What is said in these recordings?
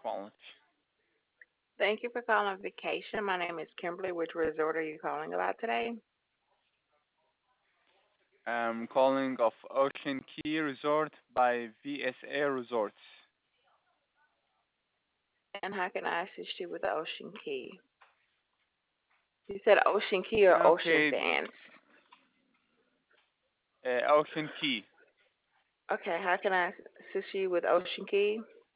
calling? Thank you for calling Vacation. My name is Kimberly. Which resort are you calling about today? I'm calling of Ocean Key Resort by VSA Resorts. And how can I assist you with the Ocean Key? You said Ocean Key or Ocean Okay, Sands? Ocean Key. Okay, how can I assist you with Ocean Key?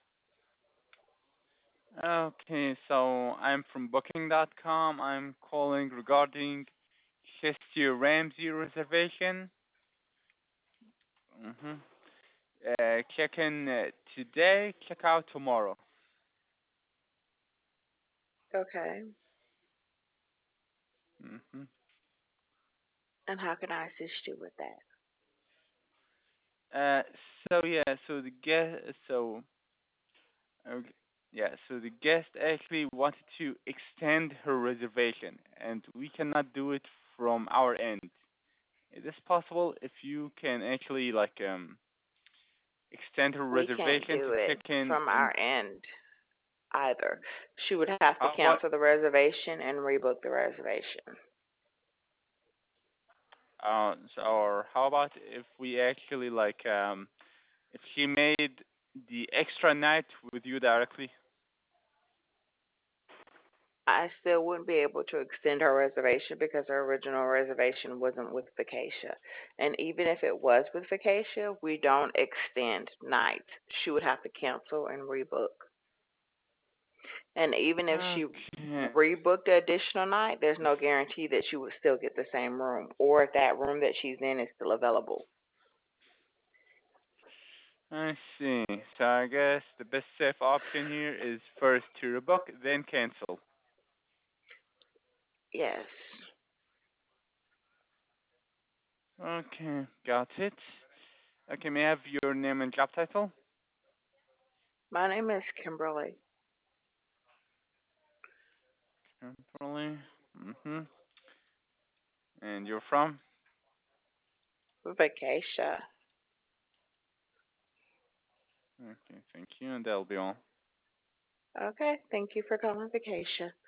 Okay, so I'm from Booking.com. I'm calling regarding Chester Ramsey reservation. Mm-hmm. Check in today, check out tomorrow. Okay. Mm-hmm. And how can I assist you with that? Uh, so yeah, so the guest, so okay, yeah, so the guest actually wanted to extend her reservation, and we cannot do it from our end. Is this possible? If you can actually extend her We can't reservation do to it check in from and our end either. She would have to how about cancel the reservation and rebook the reservation. or how about if we actually if she made the extra night with you directly? I still wouldn't be able to extend her reservation because her original reservation wasn't with Vacatia. And even if it was with Vacatia, we don't extend nights. She would have to cancel and rebook. And even if she Okay. rebooked the additional night, there's no guarantee that she would still get the same room or if that room that she's in is still available. I see. So I guess the best safe option here is first to rebook, then cancel. Yes. Okay, got it. Okay, may I have your name and job title? My name is Kimberly. Kimberly. Mm-hmm. And you're from? Vacatia. Okay, thank you, and that'll be all. Okay. Thank you for calling Vacatia.